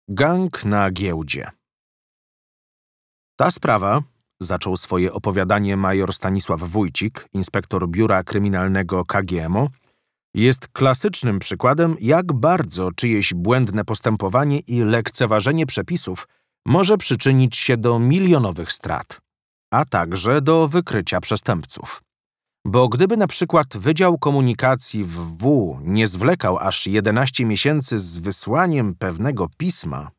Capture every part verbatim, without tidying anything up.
Gang na giełdzie. Ta sprawa, zaczął swoje opowiadanie major Stanisław Wójcik, inspektor biura kryminalnego K G M O, jest klasycznym przykładem, jak bardzo czyjeś błędne postępowanie i lekceważenie przepisów może przyczynić się do milionowych strat, a także do wykrycia przestępców. Bo gdyby na przykład Wydział Komunikacji w W nie zwlekał aż jedenaście miesięcy z wysłaniem pewnego pisma,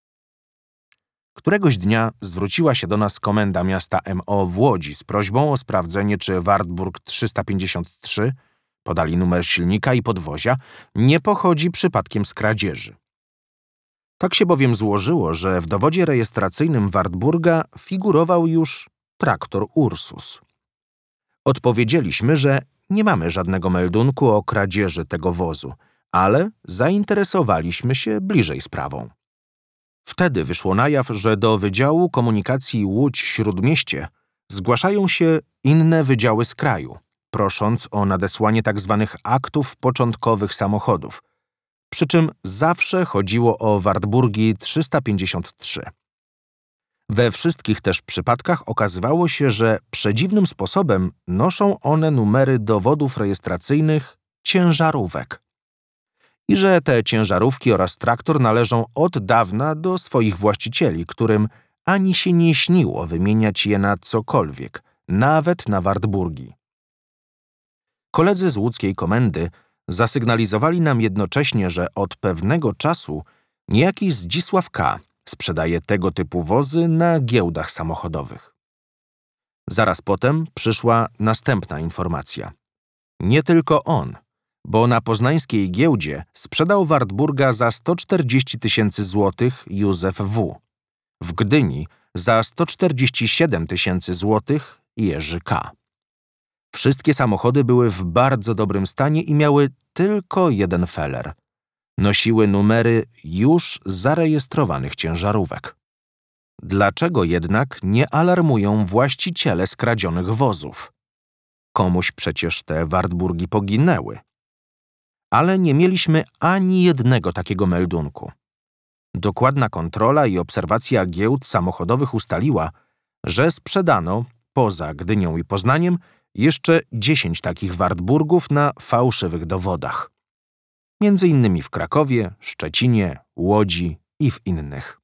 któregoś dnia zwróciła się do nas komenda miasta M O w Łodzi z prośbą o sprawdzenie, czy Wartburg trzysta pięćdziesiąt trzy, podali numer silnika i podwozia, nie pochodzi przypadkiem z kradzieży. Tak się bowiem złożyło, że w dowodzie rejestracyjnym Wartburga figurował już traktor Ursus. Odpowiedzieliśmy, że nie mamy żadnego meldunku o kradzieży tego wozu, ale zainteresowaliśmy się bliżej sprawą. Wtedy wyszło na jaw, że do Wydziału Komunikacji Łódź-Śródmieście zgłaszają się inne wydziały z kraju, prosząc o nadesłanie tzw. aktów początkowych samochodów, przy czym zawsze chodziło o Wartburgi trzysta pięćdziesiąt trzy. We wszystkich też przypadkach okazywało się, że przedziwnym sposobem noszą one numery dowodów rejestracyjnych ciężarówek i że te ciężarówki oraz traktor należą od dawna do swoich właścicieli, którym ani się nie śniło wymieniać je na cokolwiek, nawet na Wartburgi. Koledzy z łódzkiej komendy zasygnalizowali nam jednocześnie, że od pewnego czasu niejaki Zdzisław K. sprzedaje tego typu wozy na giełdach samochodowych. Zaraz potem przyszła następna informacja. Nie tylko on, bo na poznańskiej giełdzie sprzedał Wartburga za sto czterdzieści tysięcy złotych Józef W., w Gdyni za sto czterdzieści siedem tysięcy złotych Jerzy K. Wszystkie samochody były w bardzo dobrym stanie i miały tylko jeden feler. Nosiły numery już zarejestrowanych ciężarówek. Dlaczego jednak nie alarmują właściciele skradzionych wozów? Komuś przecież te Wartburgi poginęły. Ale nie mieliśmy ani jednego takiego meldunku. Dokładna kontrola i obserwacja giełd samochodowych ustaliła, że sprzedano, poza Gdynią i Poznaniem, jeszcze dziesięć takich Wartburgów na fałszywych dowodach. Między innymi w Krakowie, Szczecinie, Łodzi i w innych.